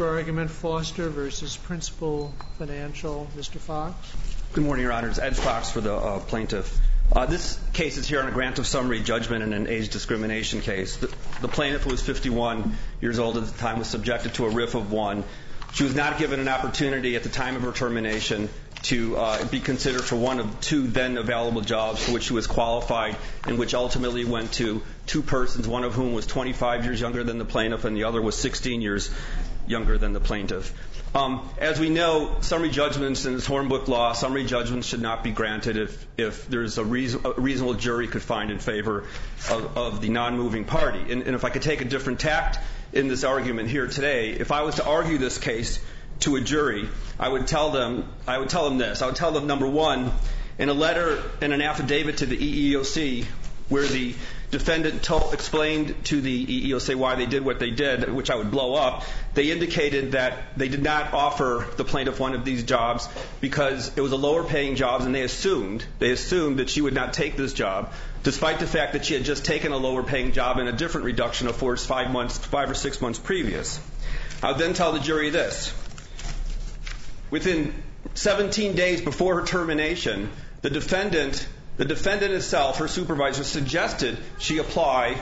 For argument, Foster versus Principal Financial. Mr. Fox. Good morning, Your Honors. Ed Fox for the plaintiff. This case is here on a grant of summary judgment in an age discrimination case. The plaintiff, who was 51 years old at the time, was subjected to a RIF of 1. She was not given an opportunity at the time of her termination to be considered for one of two then available jobs for which she was qualified, and which ultimately went to two persons, one of whom was 25 years younger than the plaintiff and the other was 16 years younger than the plaintiff. As we know, summary judgments in this Hornbook law, summary judgments should not be granted if there's a reasonable jury could find in favor of the non-moving party. And if I could take a different tact in this argument here today, if I was to argue this case to a jury, I would tell them this. I would tell them, number one, in a letter and an affidavit to the EEOC, where the defendant explained to the EEOC why they did what they did, which I would blow up, they indicated that they did not offer the plaintiff one of these jobs because it was a lower paying job, and they assumed that she would not take this job, despite the fact that she had just taken a lower paying job in a different reduction of force 5 or 6 months previous. I would then tell the jury this. Within 17 days before her termination, the defendant itself, her supervisor, suggested she apply.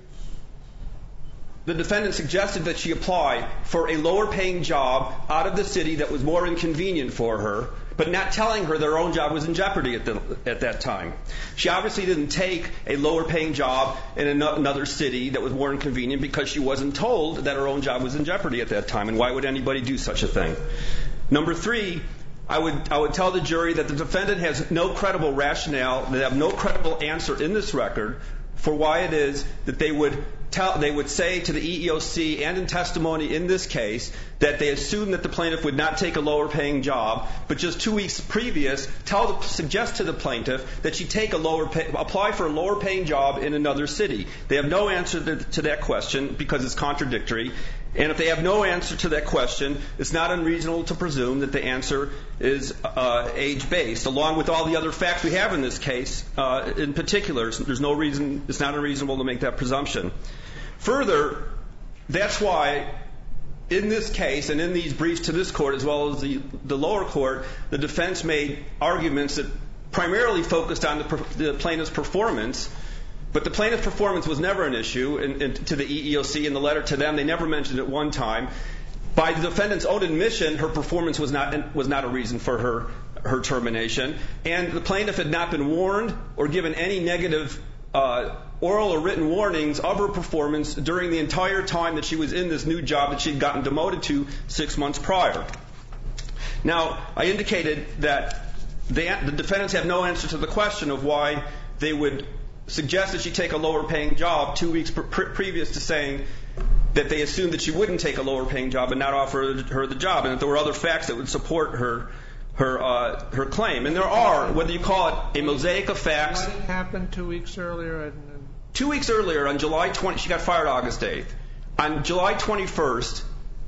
The defendant suggested that she apply for a lower paying job out of the city that was more inconvenient for her, but not telling her their own job was in jeopardy at that time. She obviously didn't take a lower paying job in another city that was more inconvenient because she wasn't told that her own job was in jeopardy at that time. And why would anybody do such a thing? Number three, I would tell the jury that the defendant has no credible rationale, they have no credible answer in this record for why it is that they would say to the EEOC and in testimony in this case that they assumed that the plaintiff would not take a lower paying job, but just 2 weeks previous suggest to the plaintiff that she apply for a lower paying job in another city. They have no answer to that question because it's contradictory. And if they have no answer to that question, it's not unreasonable to presume that the answer is age-based, along with all the other facts we have in this case. In particular, there's no reason, it's not unreasonable to make that presumption. Further, that's why in this case and in these briefs to this court as well as the lower court, the defense made arguments that primarily focused on the plaintiff's performance. But the plaintiff's performance was never an issue to the EEOC. In the letter to them, they never mentioned it one time. By the defendant's own admission, her performance was not a reason for her termination. And the plaintiff had not been warned or given any negative oral or written warnings of her performance during the entire time that she was in this new job that she'd gotten demoted to 6 months prior. Now, I indicated that the defendants have no answer to the question of why they would suggest that she take a lower paying job 2 weeks previous to saying that they assumed that she wouldn't take a lower paying job and not offer her the job, and that there were other facts that would support her claim. And there are, whether you call it a mosaic of facts. What happened 2 weeks earlier? 2 weeks earlier, on July 20, she got fired August 8th. On July 21st,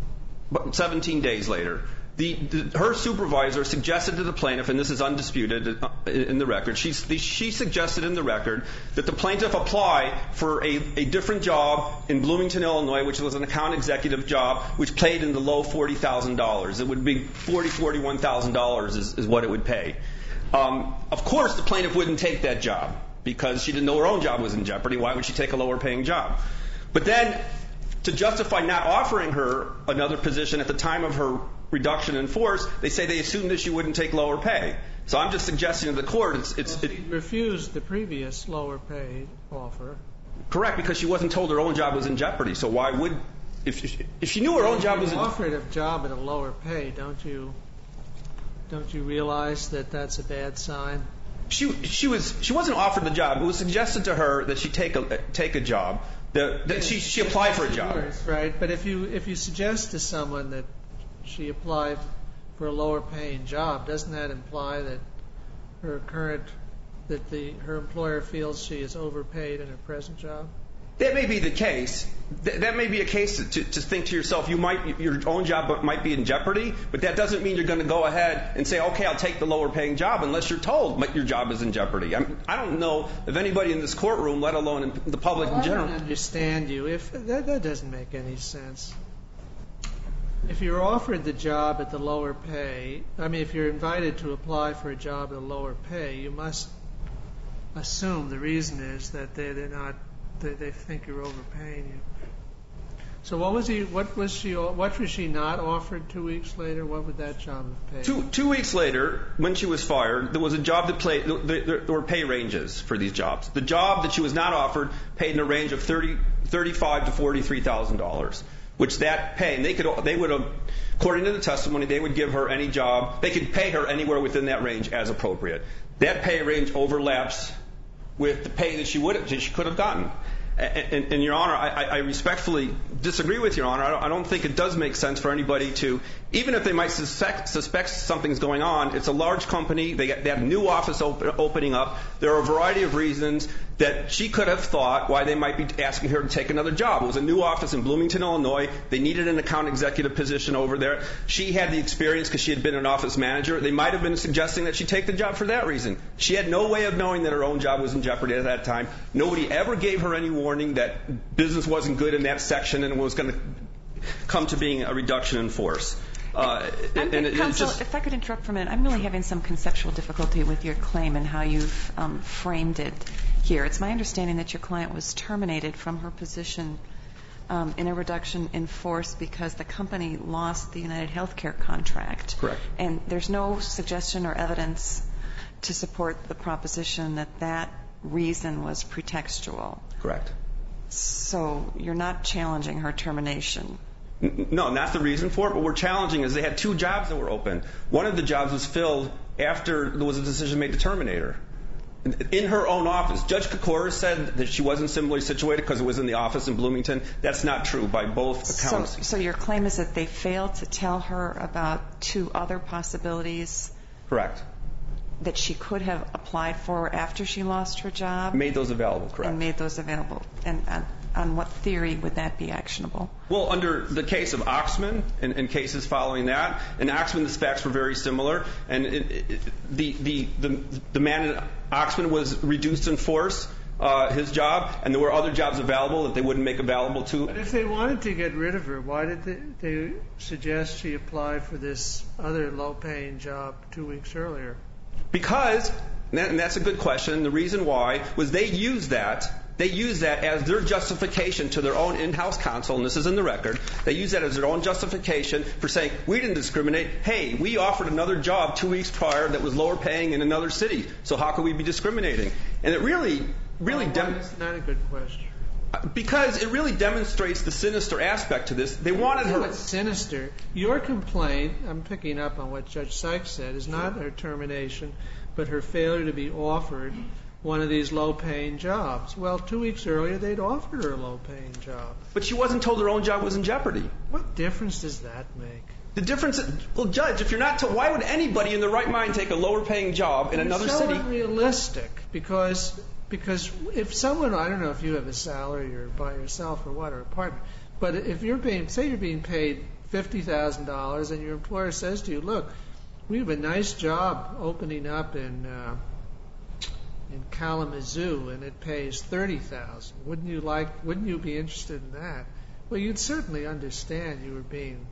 17 days later, her supervisor suggested to the plaintiff, and this is undisputed in the record, she suggested in the record that the plaintiff apply for a different job in Bloomington, Illinois, which was an account executive job, which paid in the low $40,000. It would be $41,000 is what it would pay. Of course, the plaintiff wouldn't take that job because she didn't know her own job was in jeopardy. Why would she take a lower paying job? But then, to justify not offering her another position at the time of her reduction in force, they say they assumed that she wouldn't take lower pay. So I'm just suggesting to the court she refused the previous lower pay offer. Correct, because she wasn't told her own job was in jeopardy. So why would, if she knew her own job was in jeopardy? Offered a job at a lower pay, don't you realize that that's a bad sign? She wasn't offered the job. It was suggested to her that she take a job. That she applied for a job. Right, but if you suggest to someone that she applied for a lower paying job, doesn't that imply that her employer feels she is overpaid in her present job? That may be the case. That may be a case to think to yourself, your own job might be in jeopardy, but that doesn't mean you're going to go ahead and say, okay, I'll take the lower paying job unless you're told your job is in jeopardy. I don't know if anybody in this courtroom, let alone in the public in general. I don't understand you. That doesn't make any sense. If you're offered the job at the lower pay, if you're invited to apply for a job at a lower pay, you must assume the reason is that they think you're overpaying you. So what was she not offered 2 weeks later? What would that job have paid? Two weeks later, when she was fired, there was a job there were pay ranges for these jobs. The job that she was not offered paid in a range of $35,000 to $43,000, which that pay, and they would have, according to the testimony, they would give her any job. They could pay her anywhere within that range as appropriate. That pay range overlaps with the pay that she could have gotten. And Your Honor, I respectfully disagree with Your Honor. I don't think it does make sense for anybody to, even if they might suspect something's going on, it's a large company, they have a new office opening up, there are a variety of reasons that she could have thought why they might be asking her to take another job. It was a new office in Bloomington, Illinois. They needed an account executive position over there. She had the experience because she had been an office manager. They might have been suggesting that she take the job for that reason. She had no way of knowing that her own job was in jeopardy at that time. Nobody ever gave her any warning that business wasn't good in that section and was going to come to being a reduction in force. Counsel, if I could interrupt for a minute, I'm really having some conceptual difficulty with your claim and how you've framed it here. It's my understanding that your client was terminated from her position in a reduction in force because the company lost the United Healthcare contract. Correct. And there's no suggestion or evidence to support the proposition that that reason was pretextual. Correct. So you're not challenging her termination. No, not the reason for it. What we're challenging is they had two jobs that were open. One of the jobs was filled after there was a decision made to terminate her. In her own office. Judge Kokora said that she wasn't similarly situated because it was in the office in Bloomington. That's not true by both accounts. So your claim is that they failed to tell her about two other possibilities? Correct. That she could have applied for after she lost her job? Made those available, correct. And made those available. And on what theory would that be actionable? Well, under the case of Oxman and cases following that, in Oxman the facts were very similar. And the man in Oxman was reduced in force, his job, and there were other jobs available that they wouldn't make available to. But if they wanted to get rid of her, why did they suggest she apply for this other low-paying job 2 weeks earlier? Because, and that's a good question, the reason why was they used that as their justification to their own in-house counsel, and this is in the record, they used that as their own justification for saying, we didn't discriminate. Hey, we offered another job 2 weeks prior that was lower paying in another city, so how could we be discriminating? And it really that's not a good question. Because it really demonstrates the sinister aspect to this. They wanted her. What's sinister? Your complaint, I'm picking up on what Judge Sykes said, is not her termination, but her failure to be offered one of these low-paying jobs. Well, 2 weeks earlier, they'd offered her a low-paying job. But she wasn't told her own job was in jeopardy. What difference does that make? The difference, well, Judge, if you're not told, why would anybody in their right mind take a lower-paying job in another city? It's so unrealistic because if someone, I don't know if you have a salary or by yourself or what, or a partner, but if you're being paid $50,000 and your employer says to you, look, we have a nice job opening up in Kalamazoo and it pays $30,000. Wouldn't you be interested in that? Well, you'd certainly understand you were being,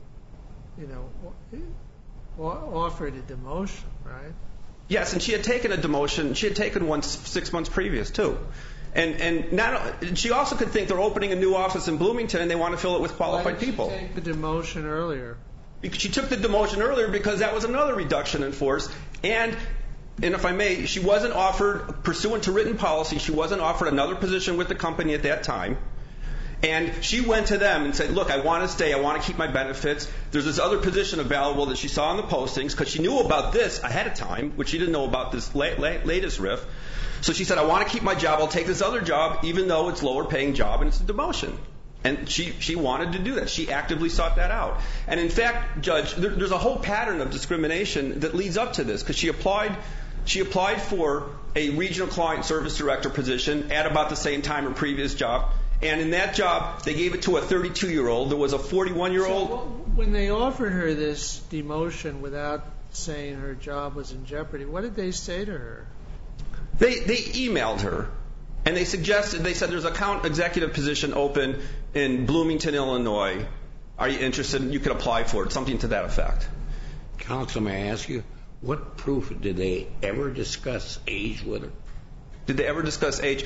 offered a demotion, right? Yes, and she had taken a demotion. She had taken one 6 months previous, too. And she also could think they're opening a new office in Bloomington and they want to fill it with qualified people. Why did she take the demotion earlier? She took the demotion earlier because that was another reduction in force. And if I may, she wasn't offered, pursuant to written policy, she wasn't offered another position with the company at that time. And she went to them and said, look, I want to stay. I want to keep my benefits. There's this other position available that she saw in the postings because she knew about this ahead of time, which she didn't know about this latest RIF. So she said, I want to keep my job. I'll take this other job, even though it's a lower paying job and it's a demotion. And she wanted to do that. She actively sought that out. And in fact, Judge, there's a whole pattern of discrimination that leads up to this because she applied for a regional client service director position at about the same time her previous job. And in that job, they gave it to a 32-year-old. There was a 41-year-old. So when they offered her this demotion without saying her job was in jeopardy, what did they say to her? They emailed her, and they said there's an account executive position open in Bloomington, Illinois. Are you interested? You could apply for it, something to that effect. Counsel, may I ask you, what proof did they ever discuss age with her? Did they ever discuss age?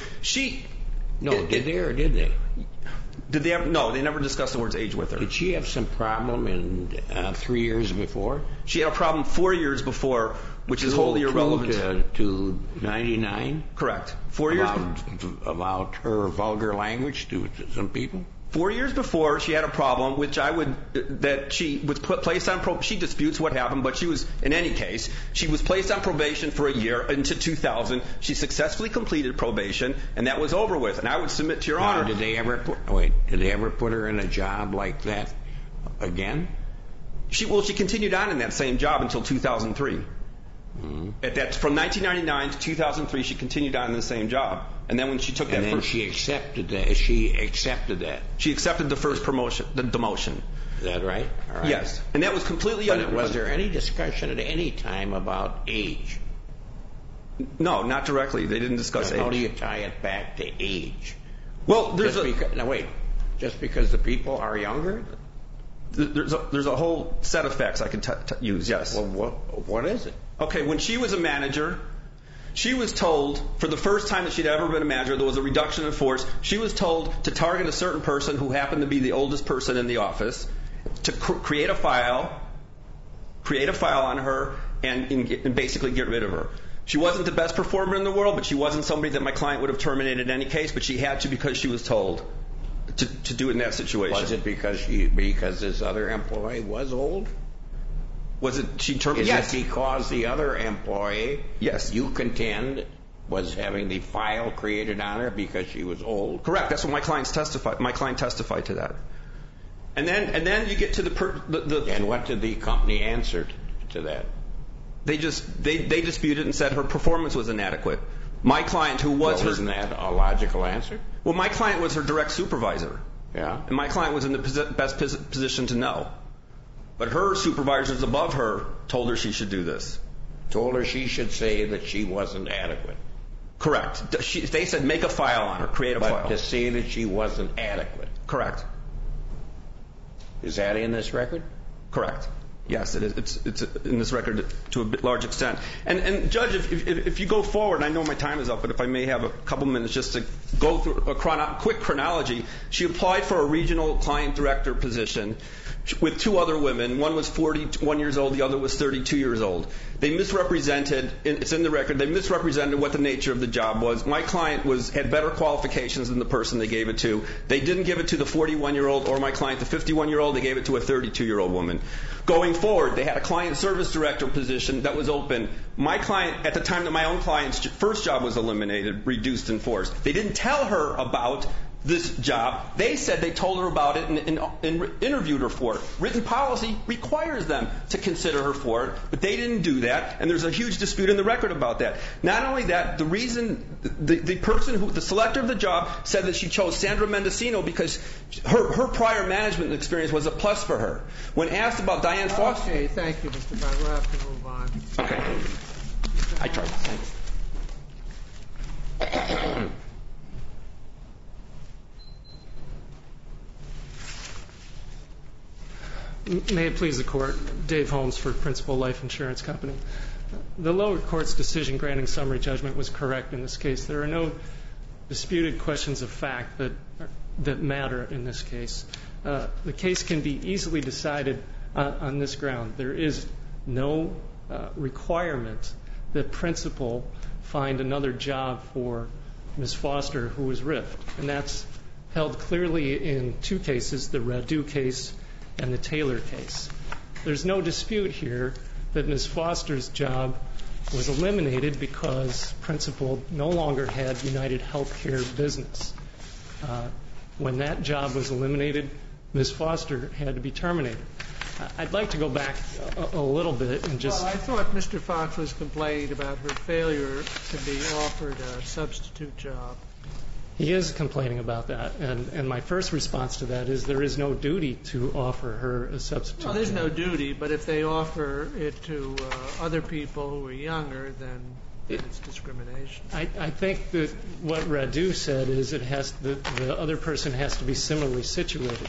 Did they or did they? Did they ever? No, they never discussed the words age with her. Did she have some problem in 3 years before? She had a problem 4 years before, which is wholly irrelevant. To 99? Correct. 4 years about her vulgar language to some people? 4 years before, she had a problem, that she was placed on probation. She disputes what happened, but she was, in any case, she was placed on probation for a year into 2000. She successfully completed probation, and that was over with. And I would submit to Your Honor. Did they ever put her in a job like that again? She continued on in that same job until 2003. Mm-hmm. From 1999 to 2003, she continued on in the same job. And then when she took she accepted that. She accepted that. She accepted the first promotion, the demotion. Is that right? All right. Yes. And that was completely Was there any discussion at any time about age? No, not directly. They didn't discuss age. How do you tie it back to age? Well, just because the people are younger? There's a whole set of facts I can use, yes. Well, what is it? Okay, when she was a manager, she was told, for the first time that she'd ever been a manager, there was a reduction in force. She was told to target a certain person who happened to be the oldest person in the office, to create a file on her, and basically get rid of her. She wasn't the best performer in the world, but she wasn't somebody that my client would have terminated in any case, but she had to because she was told to do it in that situation. Was it because this other employee was old? Was it she terminated? Yes. Is it because the other employee, yes, you contend, was having the file created on her because she was old? Correct. That's what my client testified. My client testified to that. And then you get to the And what did the company answer to that? They disputed and said her performance was inadequate. My client, who was her... Isn't that a logical answer? Well, my client was her direct supervisor. Yeah. And my client was in the best position to know. But her supervisors above her told her she should do this. Told her she should say that she wasn't adequate. Correct. They said make a file on her, create a file. But to say that she wasn't adequate. Correct. Is that in this record? Correct. Yes, it is. It's in this record to a large extent. And Judge, if you go forward, and I know my time is up, but if I may have a couple minutes just to go through a quick chronology. She applied for a regional client director position with two other women. One was 41 years old, the other was 32 years old. They misrepresented, it's in the record, they misrepresented what the nature of the job was. My client had better qualifications than the person they gave it to. They didn't give it to the 41-year-old or my client, the 51-year-old. They gave it to a 32-year-old woman. Going forward, they had a client service director position that was open. My client, at the time that my own client's first job was eliminated, reduced in force, they didn't tell her about this job. They said they told her about it and interviewed her for it. Written policy requires them to consider her for it, but they didn't do that, and there's a huge dispute in the record about that. Not only that, the reason the selector of the job said that she chose Sandra Mendocino because her prior management experience was a plus for her. When asked about Diane Foster... Okay, thank you, Mr. Bond. We'll have to move on. Okay. I tried. Thanks. May it please the Court, Dave Holmes for Principal Life Insurance Company. The lower court's decision granting summary judgment was correct in this case. There are no disputed questions of fact that matter in this case. The case can be easily decided on this ground. There is no requirement that principal find another job for Ms. Foster who was RIF'd, and that's held clearly in two cases, the Radu case and the Taylor case. There's no dispute here that Ms. Foster's job was eliminated because principal no longer had United Healthcare business. When that job was eliminated, Ms. Foster had to be terminated. I'd like to go back a little bit and just... Well, I thought Mr. Fox was complaining about her failure to be offered a substitute job. He is complaining about that, and my first response to that is there is no duty to offer her a substitute job. Well, there's no duty, but if they offer it to other people who are younger, then it's discrimination. I think that what Radu said is the other person has to be similarly situated.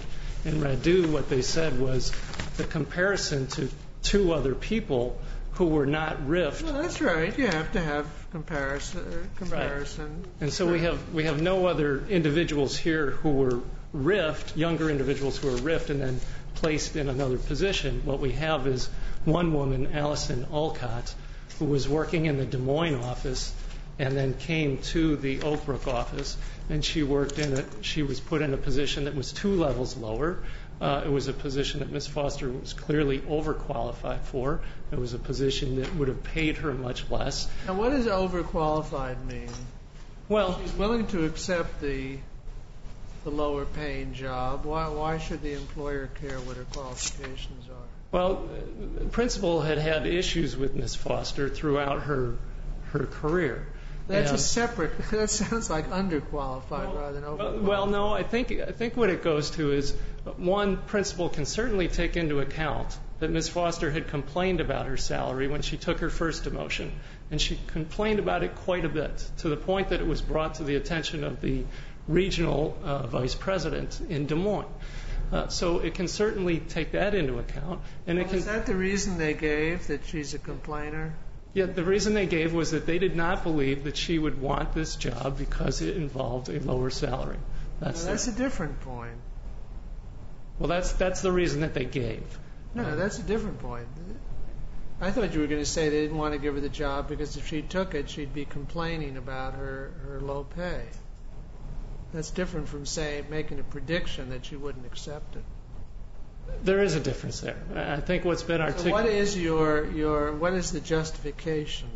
in Radu, what they said was the comparison to two other people who were not RIF'd. Well, that's right. You have to have comparison. Right. And so we have no other individuals here who were RIF'd, younger individuals who were RIF'd and then placed in another position. What we have is one woman, Allison Alcott, who was working in the Des Moines office and then came to the Oak Brook office, and she was put in a position that was 2 levels lower. It was a position that Ms. Foster was clearly overqualified for. It was a position that would have paid her much less. Now, what does overqualified mean? Well, she's willing to accept the lower paying job. Why should the employer care what her qualifications are? Well, the principal had issues with Ms. Foster throughout her career. That's a separate. That sounds like underqualified rather than overqualified. Well, no. I think what it goes to is one principal can certainly take into account that Ms. Foster had complained about her salary when she took her first demotion, and she complained about it quite a bit to the point that it was brought to the attention of the regional vice president in Des Moines. So it can certainly take that into account. And is that the reason they gave, that she's a complainer? Yeah, the reason they gave was that they did not believe that she would want this job because it involved a lower salary. That's a different point. Well, that's the reason that they gave. No, that's a different point. I thought you were going to say they didn't want to give her the job because if she took it, she'd be complaining about her low pay. That's different from, say, making a prediction that she wouldn't accept it. There is a difference there. I think what's been articulated. So what is the justification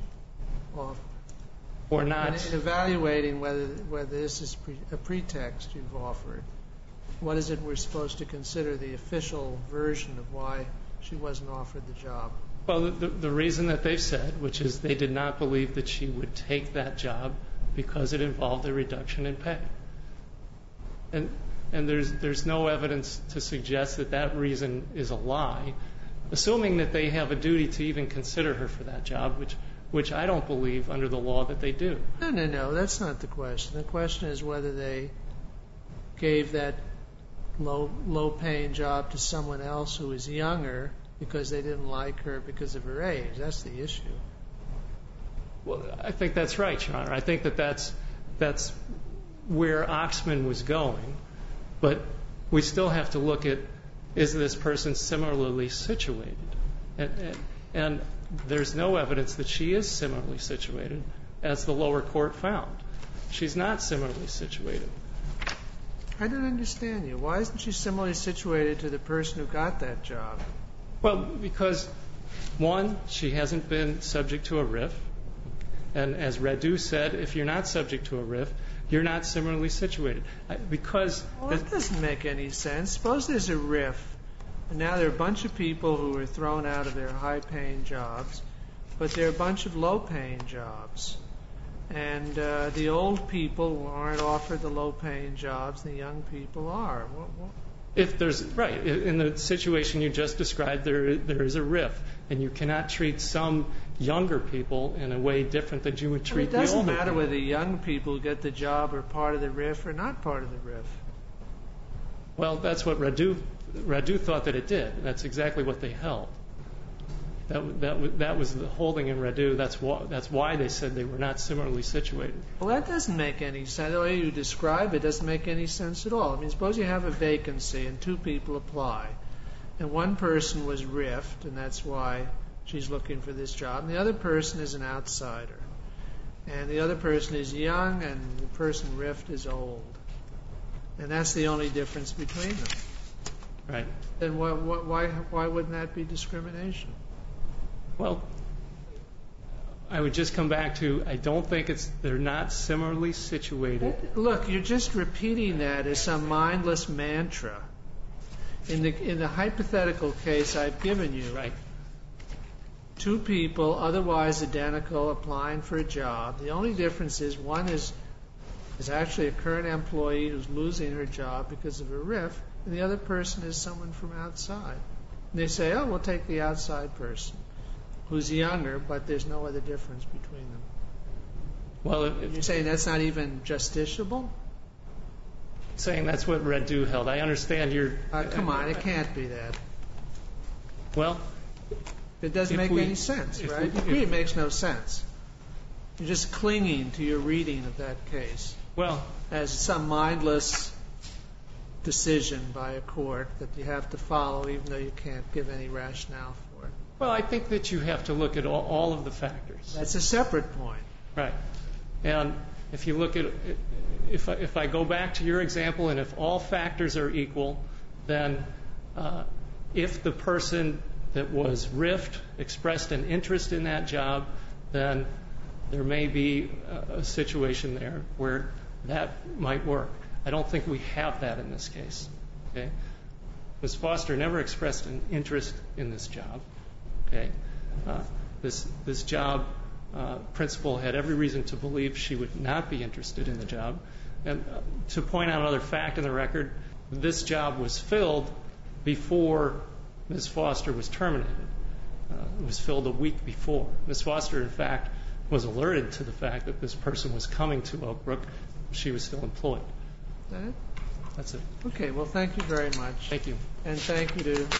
or not in evaluating whether this is a pretext you've offered? What is it we're supposed to consider the official version of why she wasn't offered the job? Well, the reason that they've said, which is they did not believe that she would take that job because it involved a reduction in pay. And there's no evidence to suggest that that reason is a lie, assuming that they have a duty to even consider her for that job, which I don't believe under the law that they do. No, that's not the question. The question is whether they gave that low-paying job to someone else who is younger because they didn't like her because of her age. That's the issue. Well, I think that's right, Your Honor. I think that's where Oxman was going. But we still have to look at, is this person similarly situated? And there's no evidence that she is similarly situated, as the lower court found. She's not similarly situated. I don't understand you. Why isn't she similarly situated to the person who got that job? Well, because, one, she hasn't been subject to a RIF. And as Radu said, if you're not subject to a RIF, you're not similarly situated. Well, that doesn't make any sense. Suppose there's a RIF, and now there are a bunch of people who are thrown out of their high-paying jobs, but there are a bunch of low-paying jobs. And the old people aren't offered the low-paying jobs, the young people are. Right. In the situation you just described, there is a RIF, and you cannot treat some younger people in a way different than you would treat the older people. It doesn't matter whether young people get the job or part of the RIF or not part of the RIF. Well, that's what Radu thought that it did. That's exactly what they held. That was the holding in Radu. That's why they said they were not similarly situated. Well, that doesn't make any sense. The way you describe it doesn't make any sense at all. I mean, suppose you have a vacancy and 2 people apply, and one person was RIF'd, and that's why she's looking for this job, and the other person is an outsider. And the other person is young, and the person RIF'd is old. And that's the only difference between them. Right. Then why wouldn't that be discrimination? Well, I would just come back to, I don't think they're not similarly situated. Look, you're just repeating that as some mindless mantra. In the hypothetical case I've given you, right, 2 people, otherwise identical, applying for a job. The only difference is one is actually a current employee who's losing her job because of a RIF, and the other person is someone from outside. And they say, oh, we'll take the outside person, who's younger, but there's no other difference between them. Well, you're saying that's not even justiciable? saying that's what Red Dew held. I understand your... Come on, it can't be that. Well... It doesn't make any sense, right? You agree it makes no sense. You're just clinging to your reading of that case. Well... As some mindless decision by a court that you have to follow, even though you can't give any rationale for it. Well, I think that you have to look at all of the factors. That's a separate point. Right. And if you look at... If I go back to your example, and if all factors are equal, then if the person that was RIF'd expressed an interest in that job, then there may be a situation there where that might work. I don't think we have that in this case. Okay? Ms. Foster never expressed an interest in this job. Okay? This job principal had every reason to believe she would not be interested in the job. And to point out another fact in the record, this job was filled before Ms. Foster was terminated. It was filled a week before. Ms. Foster, in fact, was alerted to the fact that this person was coming to Oak Brook. She was still employed. Is that it? That's it. Okay, well, thank you very much. Thank you. And thank you to